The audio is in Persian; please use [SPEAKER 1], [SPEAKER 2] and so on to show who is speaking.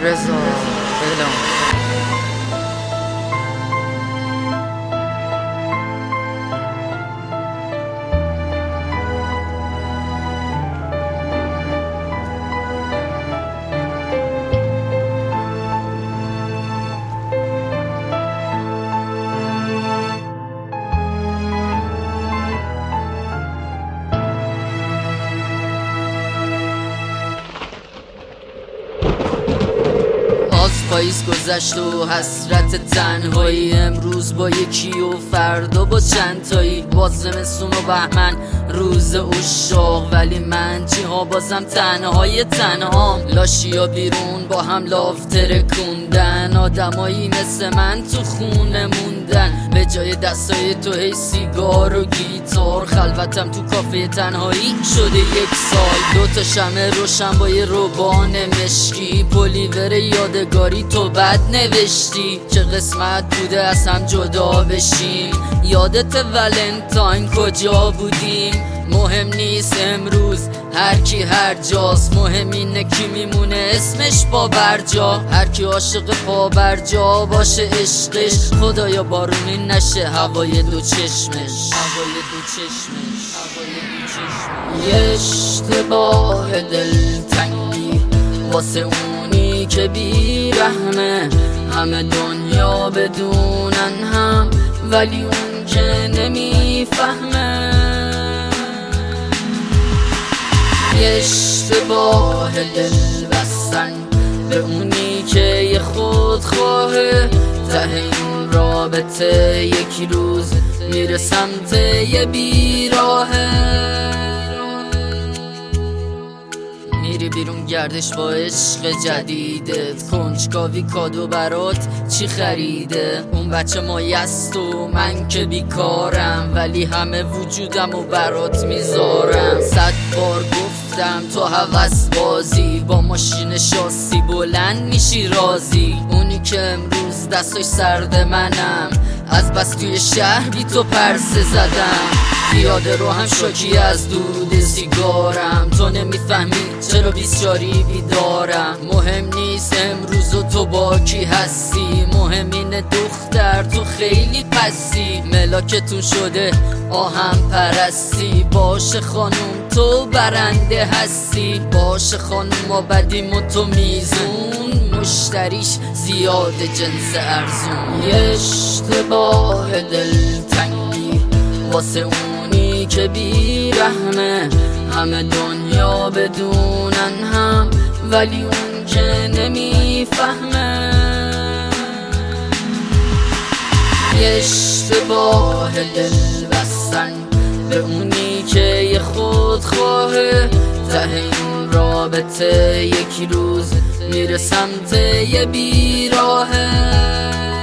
[SPEAKER 1] رضا بلون. پاییز گذشت و حسرت تنهایی، امروز با یکی و فردا با چند تایی. باز زمستون و بهمن روز عشاق، ولی من چیها بازم تنهام. لاشیا بیرون با هم لاف ترکوندن، آدمایی مثل من تو خونه موندن. به جای دستای تو هی سیگار و گیتار، خلوتم تو کافه تنهایی شده 1 سال. 2 تا شمع روشن با یه روبان مشکی، پلیور یادگاری تو بد نوشتی. چه قسمت بوده از هم جدا بشیم، یادت ولنتاین کجا بودیم؟ مهم نیست امروز هر کی هر جاست، مهم اینه کی میمونه اسمش پا برجا. هر کی عاشق پا برجا باشه عشقش، خدایا بارونی نشه هوای دو چشمش. یه اشتباه دلتنگی واسه اونی که بیرحمه، همه دنیا بدونن هم ولی اون که نمیفهمه. یه اشتباه دل بستن به اونی که یه خودخواهه، ته این رابطه یکی روز میره سمت یه بیراهه. میری بیرون گردش با عشق جدیدت، کنجکاوی کادو برات چی خریده؟ اون بچه مایست و من که بیکارم، ولی همه وجودم و برات میذارم. 100 بار گفتم تو هوس بازی، با ماشین شاسی بلند میشی رازی. اونی که امروز دستاش سرد منم، از بس توی شهر بی تو پرسه زدم. پیاده رو هم شاکی از دود سیگارم، تو نمیفهمی چرا 24 بیدارم. مهم نیست امروز و تو با کی هستی، مهم اینه دختر تو خیلی پسی. ملاکتون شده آهم پرستی، باشه خانوم تو برنده هستی. باشه خانوم ما بدیم و تو میزون، مشتریش زیاد جنس ارزون. یه اشتباه دلتنگی واسه اونی که بیرحمه، همه دنیا بدونن هم ولی اون که نمیفهمه. یه اشتباه دل بستن به اونی که یه خودخواهه، ته این رابطه یکی روز میره سمت یه بیراهه.